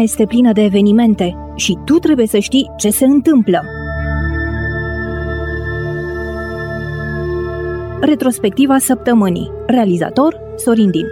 este plină de evenimente și tu trebuie să știi ce se întâmplă. Retrospectiva săptămânii. Realizator Sorin Dim.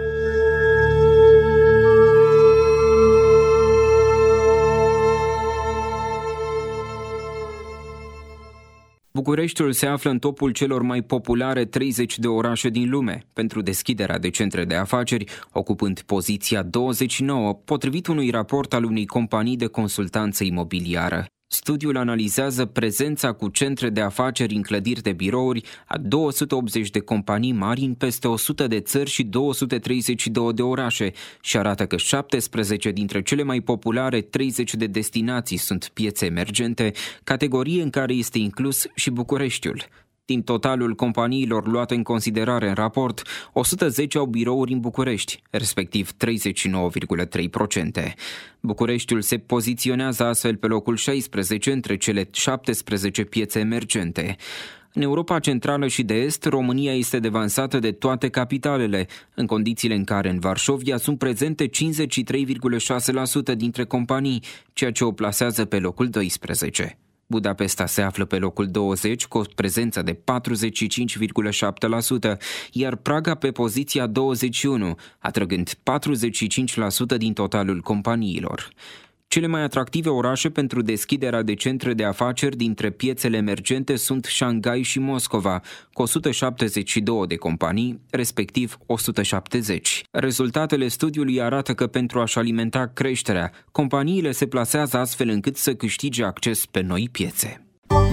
Bucureștiul se află în topul celor mai populare 30 de orașe din lume pentru deschiderea de centre de afaceri, ocupând poziția 29, potrivit unui raport al unei companii de consultanță imobiliară. Studiul analizează prezența cu centre de afaceri în clădiri de birouri a 280 de companii mari în peste 100 de țări și 232 de orașe și arată că 17 dintre cele mai populare 30 de destinații sunt piețe emergente, categorie în care este inclus și Bucureștiul. Din totalul companiilor luate în considerare în raport, 110 au birouri în București, respectiv 39,3%. Bucureștiul se poziționează astfel pe locul 16 între cele 17 piețe emergente. În Europa Centrală și de Est, România este devansată de toate capitalele, în condițiile în care în Varșovia sunt prezente 53,6% dintre companii, ceea ce o plasează pe locul 12. Budapesta se află pe locul 20 cu o prezență de 45,7%, iar Praga pe poziția 21, atrăgând 45% din totalul companiilor. Cele mai atractive orașe pentru deschiderea de centre de afaceri dintre piețele emergente sunt Shanghai și Moscova, cu 172 de companii, respectiv 170. Rezultatele studiului arată că pentru a-și alimenta creșterea, companiile se plasează astfel încât să câștige acces pe noi piețe.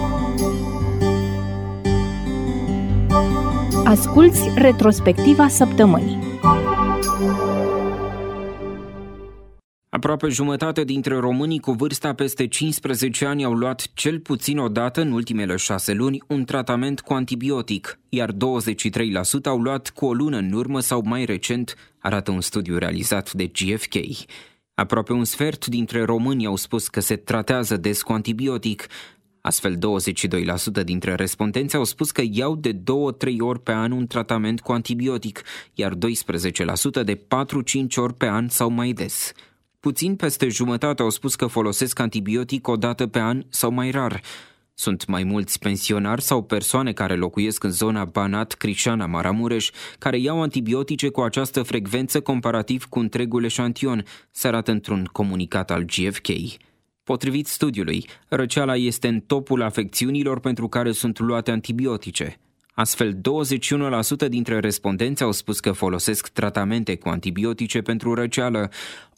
Asculți retrospectiva săptămânii. Aproape jumătate dintre românii cu vârsta peste 15 ani au luat cel puțin o dată în ultimele 6 luni un tratament cu antibiotic, iar 23% au luat cu o lună în urmă sau mai recent, arată un studiu realizat de GfK. Aproape un sfert dintre români au spus că se tratează des cu antibiotic. Astfel, 22% dintre respondenți au spus că iau de 2-3 ori pe an un tratament cu antibiotic, iar 12% de 4-5 ori pe an sau mai des. Puțin peste jumătate au spus că folosesc antibiotic o dată pe an sau mai rar. Sunt mai mulți pensionari sau persoane care locuiesc în zona Banat, Crișana, Maramureș, care iau antibiotice cu această frecvență comparativ cu întregul eșantion, se arată într-un comunicat al GfK. Potrivit studiului, răceala este în topul afecțiunilor pentru care sunt luate antibiotice. Astfel, 21% dintre respondenți au spus că folosesc tratamente cu antibiotice pentru răceală,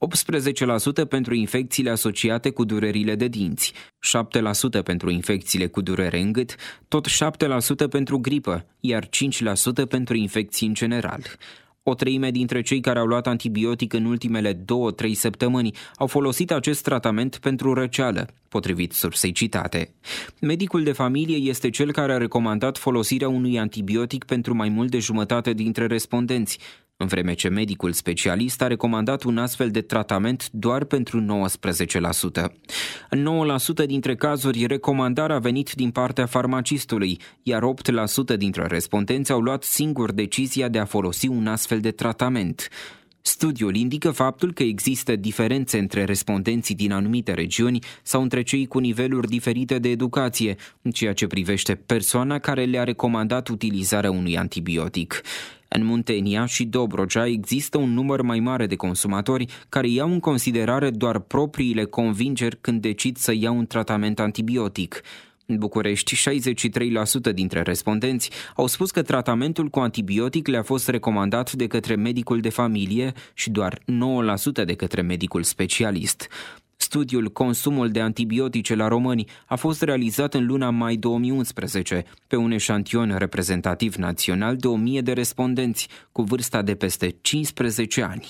18% pentru infecțiile asociate cu durerile de dinți, 7% pentru infecțiile cu durere în gât, tot 7% pentru gripă, iar 5% pentru infecții în general. O treime dintre cei care au luat antibiotic în ultimele 2-3 săptămâni au folosit acest tratament pentru răceală, potrivit sursei citate. Medicul de familie este cel care a recomandat folosirea unui antibiotic pentru mai mult de jumătate dintre respondenți, în vreme ce medicul specialist a recomandat un astfel de tratament doar pentru 19%. În 9% dintre cazuri, recomandarea a venit din partea farmacistului, iar 8% dintre respondenți au luat singur decizia de a folosi un astfel de tratament. Studiul indică faptul că există diferențe între respondenții din anumite regiuni sau între cei cu niveluri diferite de educație, în ceea ce privește persoana care le-a recomandat utilizarea unui antibiotic. În Muntenia și Dobrogea există un număr mai mare de consumatori care iau în considerare doar propriile convingeri când decid să iau un tratament antibiotic. În București, 63% dintre respondenți au spus că tratamentul cu antibiotic le-a fost recomandat de către medicul de familie și doar 9% de către medicul specialist. Studiul Consumul de antibiotice la români a fost realizat în luna mai 2011 pe un eșantion reprezentativ național de 1000 de respondenți cu vârsta de peste 15 ani.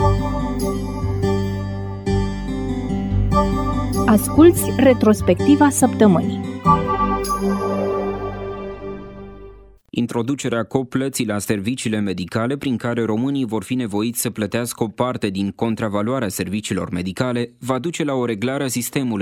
Asculți retrospectiva săptămânii. Introducerea coplății la serviciile medicale, prin care românii vor fi nevoiți să plătească o parte din contravaloarea serviciilor medicale, va duce la o reglare a sistemului,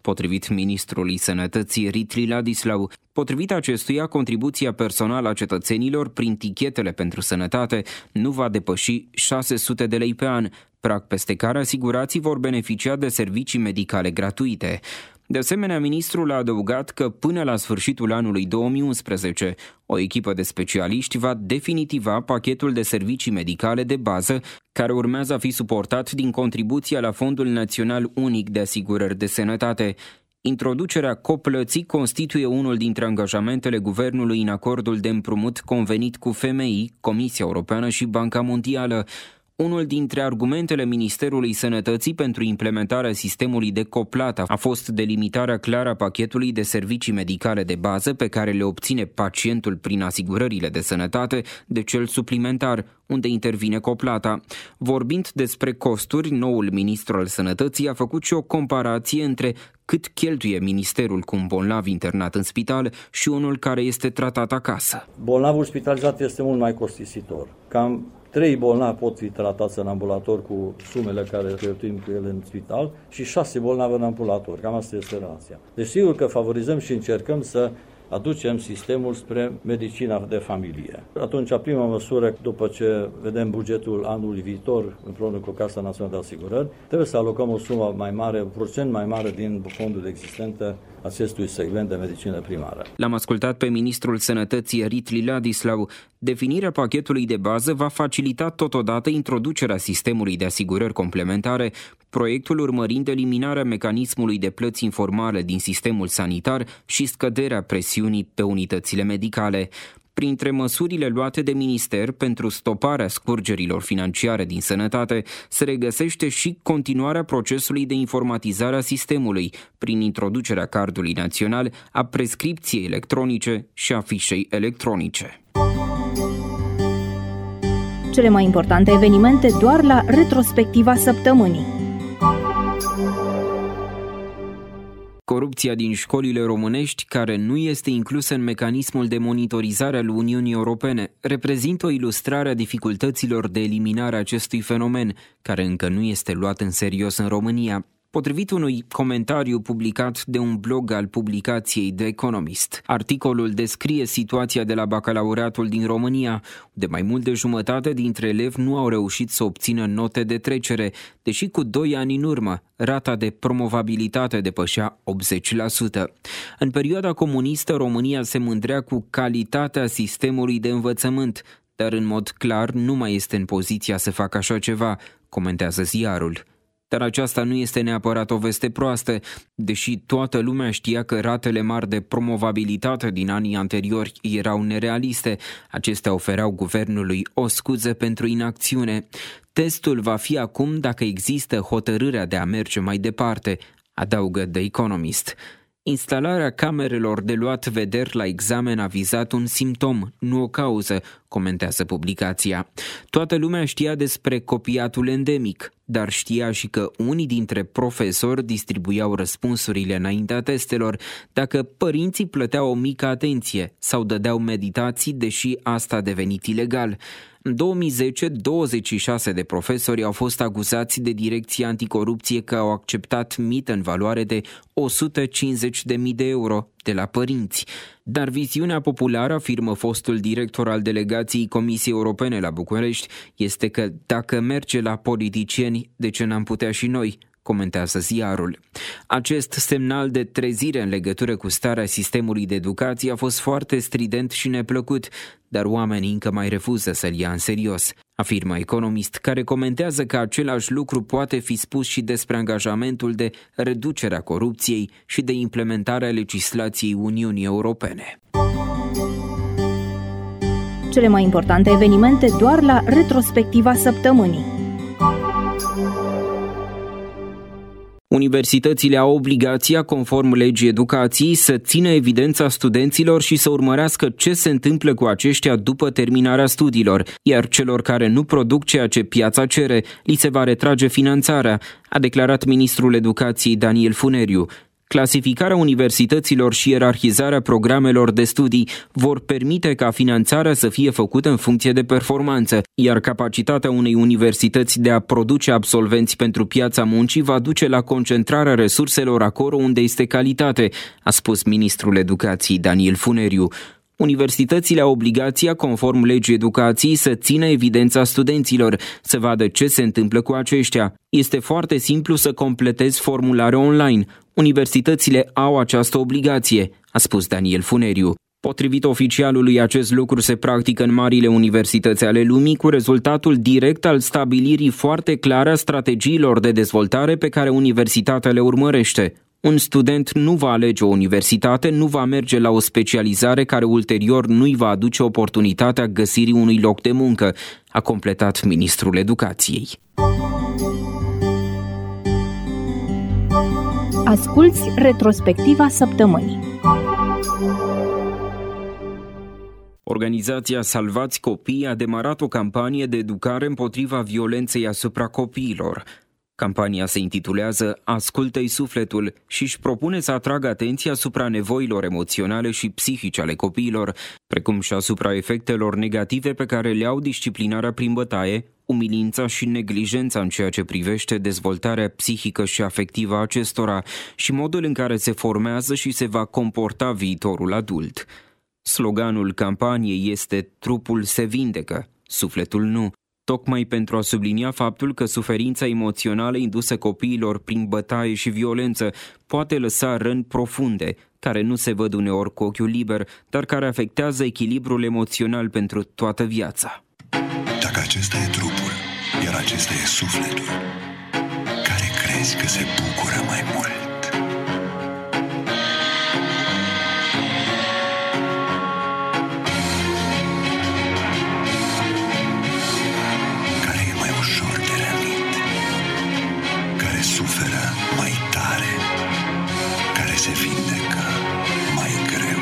potrivit ministrului Sănătății Ritli Ladislau. Potrivit acestuia, contribuția personală a cetățenilor prin tichetele pentru sănătate nu va depăși 600 de lei pe an, prag peste care asigurații vor beneficia de servicii medicale gratuite. De asemenea, ministrul a adăugat că până la sfârșitul anului 2011, o echipă de specialiști va definitiva pachetul de servicii medicale de bază, care urmează a fi suportat din contribuția la Fondul Național Unic de Asigurări de Sănătate. Introducerea coplății constituie unul dintre angajamentele guvernului în acordul de împrumut convenit cu FMI, Comisia Europeană și Banca Mondială. Unul dintre argumentele Ministerului Sănătății pentru implementarea sistemului de coplată a fost delimitarea clară a pachetului de servicii medicale de bază pe care le obține pacientul prin asigurările de sănătate de cel suplimentar, unde intervine coplata. Vorbind despre costuri, noul ministru al Sănătății a făcut și o comparație între cât cheltuie ministerul cu un bolnav internat în spital și unul care este tratat acasă. Bolnavul spitalizat este mult mai costisitor. Cam 3 bolnavi pot fi tratați în ambulator cu sumele care cheltuim cu ele în spital și 6 bolnavi în ambulator. Cam asta este relația. Deci sigur că favorizăm și încercăm să aducem sistemul spre medicina de familie. Atunci, prima măsură, după ce vedem bugetul anului viitor împreună cu Casa Națională de Asigurări, trebuie să alocăm o sumă mai mare, un procent mai mare din fondul existente acestui segment de medicină primară. L-am ascultat pe ministrul Sănătății Ritli Ladislau. Definirea pachetului de bază va facilita totodată introducerea sistemului de asigurări complementare, proiectul urmărind eliminarea mecanismului de plăți informale din sistemul sanitar și scăderea presiunii pe unitățile medicale. Printre măsurile luate de minister pentru stoparea scurgerilor financiare din sănătate se regăsește și continuarea procesului de informatizare a sistemului prin introducerea cardului național, a prescripției electronice și a fișei electronice. Cele mai importante evenimente doar la retrospectiva săptămânii. Corupția din școlile românești, care nu este inclusă în mecanismul de monitorizare al Uniunii Europene, reprezintă o ilustrare a dificultăților de eliminare a acestui fenomen, care încă nu este luat în serios în România. Potrivit unui comentariu publicat de un blog al publicației The Economist, articolul descrie situația de la bacalaureatul din România, de mai mult de jumătate dintre elevi nu au reușit să obțină note de trecere, deși cu 2 ani în urmă rata de promovabilitate depășea 80%. În perioada comunistă, România se mândrea cu calitatea sistemului de învățământ, dar în mod clar nu mai este în poziția să facă așa ceva, comentează ziarul. Dar aceasta nu este neapărat o veste proastă, deși toată lumea știa că ratele mari de promovabilitate din anii anteriori erau nerealiste. Acestea ofereau guvernului o scuză pentru inacțiune. Testul va fi acum dacă există hotărârea de a merge mai departe, adaugă The Economist. Instalarea camerelor de luat vederi la examen a vizat un simptom, nu o cauză, comentează publicația. Toată lumea știa despre copiatul endemic, dar știa și că unii dintre profesori distribuiau răspunsurile înaintea testelor, dacă părinții plăteau o mică atenție sau dădeau meditații, deși asta a devenit ilegal. În 2010, 26 de profesori au fost acuzați de Direcția Anticorupție că au acceptat mită în valoare de 150.000 de euro de la părinți. Dar viziunea populară, afirmă fostul director al delegației Comisiei Europene la București, este că dacă merge la politicieni, de ce n-am putea și noi? Comentează ziarul. Acest semnal de trezire în legătură cu starea sistemului de educație a fost foarte strident și neplăcut, dar oamenii încă mai refuză să-l ia în serios, afirmă Economist, care comentează că același lucru poate fi spus și despre angajamentul de reducerea corupției și de implementarea legislației Uniunii Europene. Cele mai importante evenimente doar la retrospectiva săptămânii. Universitățile au obligația, conform legii educației, să țină evidența studenților și să urmărească ce se întâmplă cu aceștia după terminarea studiilor, iar celor care nu produc ceea ce piața cere, li se va retrage finanțarea, a declarat ministrul educației Daniel Funeriu. Clasificarea universităților și ierarhizarea programelor de studii vor permite ca finanțarea să fie făcută în funcție de performanță, iar capacitatea unei universități de a produce absolvenți pentru piața muncii va duce la concentrarea resurselor acolo unde este calitate, a spus ministrul educației Daniel Funeriu. Universitățile au obligația, conform legii educației, să țină evidența studenților, să vadă ce se întâmplă cu aceștia. Este foarte simplu să completezi formulare online. Universitățile au această obligație, a spus Daniel Funeriu. Potrivit oficialului, acest lucru se practică în marile universități ale lumii, cu rezultatul direct al stabilirii foarte clare a strategiilor de dezvoltare pe care universitatea le urmărește. Un student nu va alege o universitate, nu va merge la o specializare care ulterior nu-i va aduce oportunitatea găsirii unui loc de muncă, a completat ministrul educației. Asculți retrospectiva săptămânii. Organizația Salvați Copiii a demarat o campanie de educare împotriva violenței asupra copiilor. Campania se intitulează Ascultă-i sufletul și își propune să atragă atenția asupra nevoilor emoționale și psihice ale copiilor, precum și asupra efectelor negative pe care le au disciplinarea prin bătaie, umilința și neglijența în ceea ce privește dezvoltarea psihică și afectivă a acestora și modul în care se formează și se va comporta viitorul adult. Sloganul campaniei este Trupul se vindecă, sufletul nu, tocmai pentru a sublinia faptul că suferința emoțională indusă copiilor prin bătaie și violență poate lăsa răni profunde, care nu se văd uneori cu ochiul liber, dar care afectează echilibrul emoțional pentru toată viața. Dacă acesta e trupul, iar acesta e sufletul, care crezi că se bucură mai mult? Care e mai ușor de rănit? Care suferă mai tare? Care se vindecă mai greu?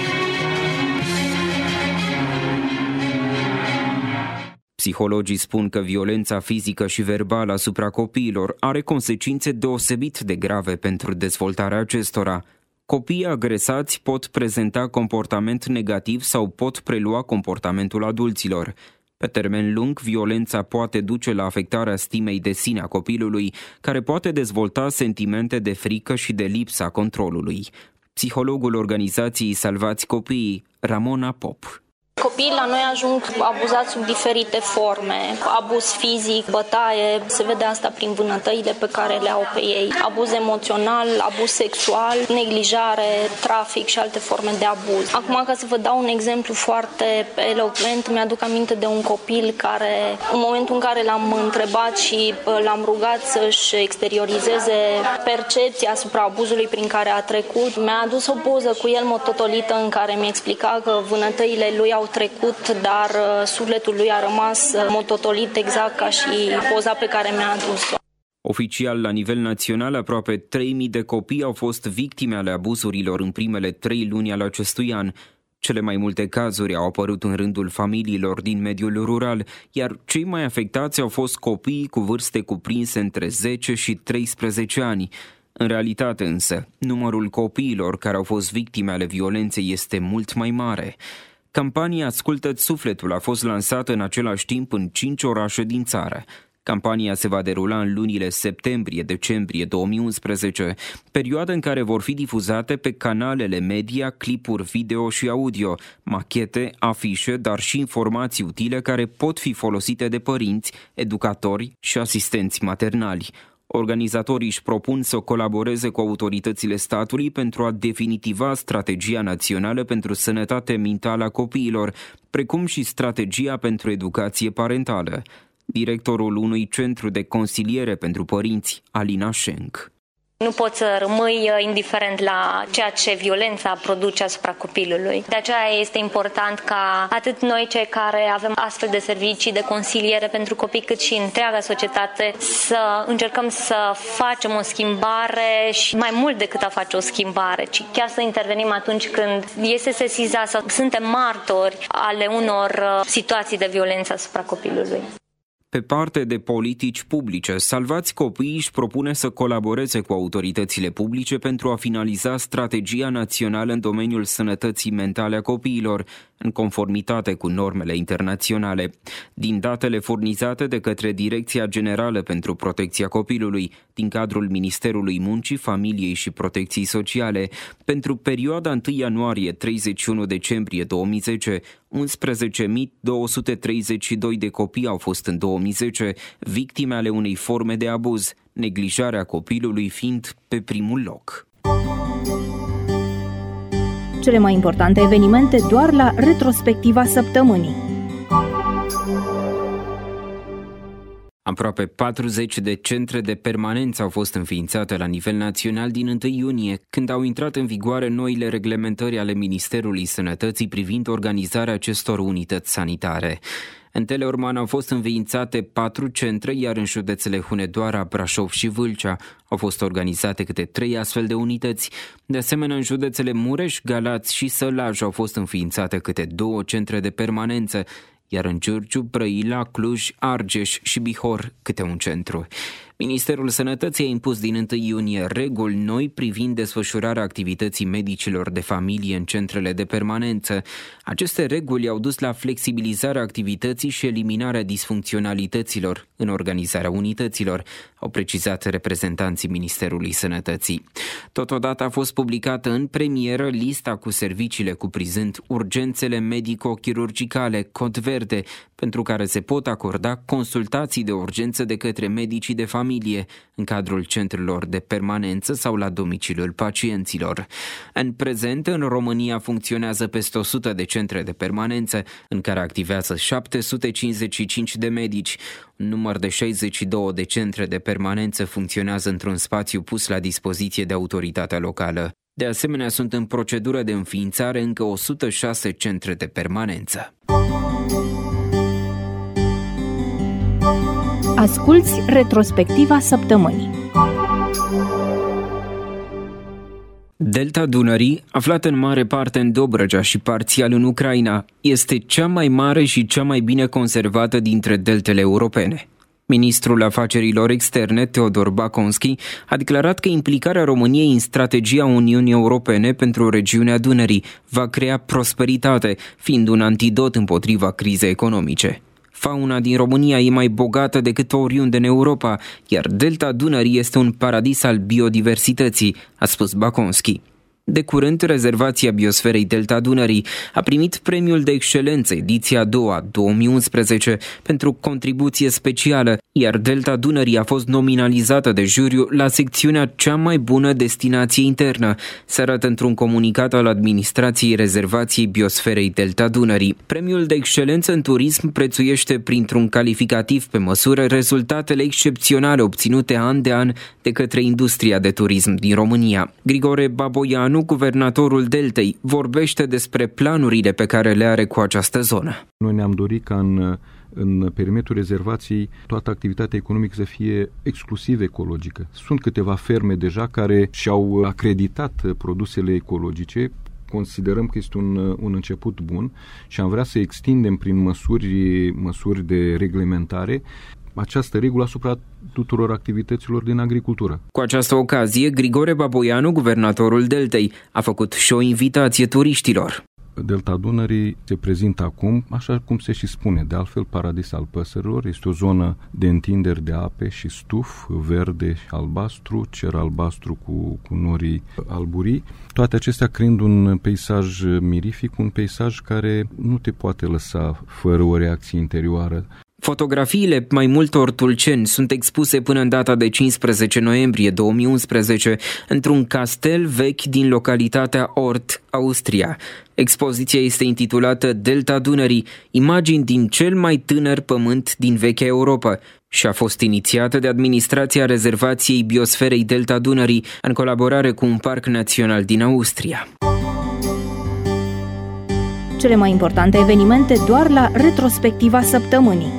Psihologii spun că violența fizică și verbală asupra copiilor are consecințe deosebit de grave pentru dezvoltarea acestora. Copiii agresați pot prezenta comportament negativ sau pot prelua comportamentul adulților. Pe termen lung, violența poate duce la afectarea stimei de sine a copilului, care poate dezvolta sentimente de frică și de lipsa controlului. Psihologul organizației Salvați Copiii, Ramona Pop. Copiii la noi ajung abuzați sub diferite forme, abuz fizic, bătaie, se vede asta prin vânătăile pe care le au pe ei, abuz emoțional, abuz sexual, neglijare, trafic și alte forme de abuz. Acum, ca să vă dau un exemplu foarte elocvent, mi-aduc aminte de un copil care, în momentul în care l-am întrebat și l-am rugat să-și exteriorizeze percepția asupra abuzului prin care a trecut, mi-a adus o poză cu el mototolită în care mi explica că vânătăile lui au trecut, dar sufletul lui a rămas mototolit exact ca și poza pe care mi-a adus-o. Oficial, la nivel național, aproape 3.000 de copii au fost victime ale abuzurilor în primele 3 luni ale acestui an. Cele mai multe cazuri au apărut în rândul familiilor din mediul rural, iar cei mai afectați au fost copiii cu vârste cuprinse între 10 și 13 ani. În realitate însă, numărul copiilor care au fost victime ale violenței este mult mai mare. Campania Ascultă-ți sufletul a fost lansată în același timp în 5 orașe din țară. Campania se va derula în lunile septembrie-decembrie 2011, perioadă în care vor fi difuzate pe canalele media clipuri video și audio, machete, afișe, dar și informații utile care pot fi folosite de părinți, educatori și asistenți maternali. Organizatorii își propun să colaboreze cu autoritățile statului pentru a definitiva strategia națională pentru sănătate mentală a copiilor, precum și strategia pentru educație parentală. Directorul unui centru de consiliere pentru părinți, Alina Schenk. Nu poți să rămâi indiferent la ceea ce violența produce asupra copilului. De aceea este important ca atât noi cei care avem astfel de servicii de consiliere pentru copii, cât și întreaga societate să încercăm să facem o schimbare și mai mult decât a face o schimbare, ci chiar să intervenim atunci când este sesizat sau suntem martori ale unor situații de violență asupra copilului. Pe parte de politici publice, Salvați Copiii își propune să colaboreze cu autoritățile publice pentru a finaliza strategia națională în domeniul sănătății mentale a copiilor, în conformitate cu normele internaționale. Din datele furnizate de către Direcția Generală pentru Protecția Copilului, din cadrul Ministerului Muncii, Familiei și Protecției Sociale, pentru perioada 1 ianuarie-31 decembrie 2010, 11.232 de copii au fost în 2010 victime ale unei forme de abuz, neglijarea copilului fiind pe primul loc. Cele mai importante evenimente doar la retrospectiva săptămânii. Aproape 40 de centre de permanență au fost înființate la nivel național din 1 iunie, când au intrat în vigoare noile reglementări ale Ministerului Sănătății privind organizarea acestor unități sanitare. În Teleorman au fost înființate 4 centre, iar în județele Hunedoara, Brașov și Vâlcea au fost organizate câte 3 astfel de unități. De asemenea, în județele Mureș, Galați și Sălaj au fost înființate câte 2 centre de permanență, iar în Giurgiu, Brăila, Cluj, Argeș și Bihor câte un centru. Ministerul Sănătății a impus din 1 iunie reguli noi privind desfășurarea activității medicilor de familie în centrele de permanență. Aceste reguli au dus la flexibilizarea activității și eliminarea disfuncționalităților în organizarea unităților, au precizat reprezentanții Ministerului Sănătății. Totodată a fost publicată în premieră lista cu serviciile cuprinzând urgențele medico-chirurgicale, cod verde, pentru care se pot acorda consultații de urgență de către medicii de familie în cadrul centrelor de permanență sau la domiciliul pacienților. În prezent, în România funcționează peste 100 de centre de permanență, în care activează 755 de medici. Un număr de 62 de centre de permanență funcționează într-un spațiu pus la dispoziție de autoritatea locală. De asemenea, sunt în procedură de înființare încă 106 centre de permanență. Asculți retrospectiva săptămânii. Delta Dunării, aflată în mare parte în Dobrogea și parțial în Ucraina, este cea mai mare și cea mai bine conservată dintre deltele europene. Ministrul Afacerilor Externe, Teodor Baconski, a declarat că implicarea României în strategia Uniunii Europene pentru regiunea Dunării va crea prosperitate, fiind un antidot împotriva crizei economice. Fauna din România e mai bogată decât oriunde în Europa, iar Delta Dunării este un paradis al biodiversității, a spus Baconski. De curând, rezervația biosferei Delta Dunării a primit premiul de excelență ediția a doua, 2011, pentru contribuție specială, iar Delta Dunării a fost nominalizată de juriu la secțiunea cea mai bună destinație internă, se arată într-un comunicat al administrației rezervației biosferei Delta Dunării. Premiul de excelență în turism prețuiește printr-un calificativ pe măsură rezultatele excepționale obținute an de an de către industria de turism din România. Grigore Baboianu, guvernatorul Deltei, vorbește despre planurile pe care le are cu această zonă. Noi ne-am dorit ca în perimetrul rezervației toată activitatea economică să fie exclusiv ecologică. Sunt câteva ferme deja care și-au acreditat produsele ecologice. Considerăm că este un început bun și am vrea să extindem prin măsuri de reglementare această regulă asupra tuturor activităților din agricultură. Cu această ocazie, Grigore Baboianu, guvernatorul Deltei, a făcut și o invitație turiștilor. Delta Dunării se prezintă acum, așa cum se și spune, de altfel paradis al păsărilor. Este o zonă de întinderi de ape și stuf, verde și albastru, cer albastru cu norii alburii. Toate acestea creând un peisaj mirific, un peisaj care nu te poate lăsa fără o reacție interioară. Fotografiile mai multor tulceni sunt expuse până în data de 15 noiembrie 2011 într-un castel vechi din localitatea Ort, Austria. Expoziția este intitulată Delta Dunării, imagini din cel mai tânăr pământ din vechea Europa și a fost inițiată de administrația rezervației biosferei Delta Dunării în colaborare cu un parc național din Austria. Cele mai importante evenimente doar la retrospectiva săptămânii.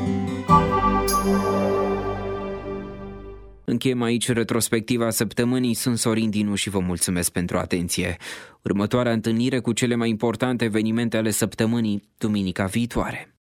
Încheiem aici retrospectiva săptămânii. Sunt Sorin Dinu și vă mulțumesc pentru atenție. Următoarea întâlnire cu cele mai importante evenimente ale săptămânii, duminica viitoare.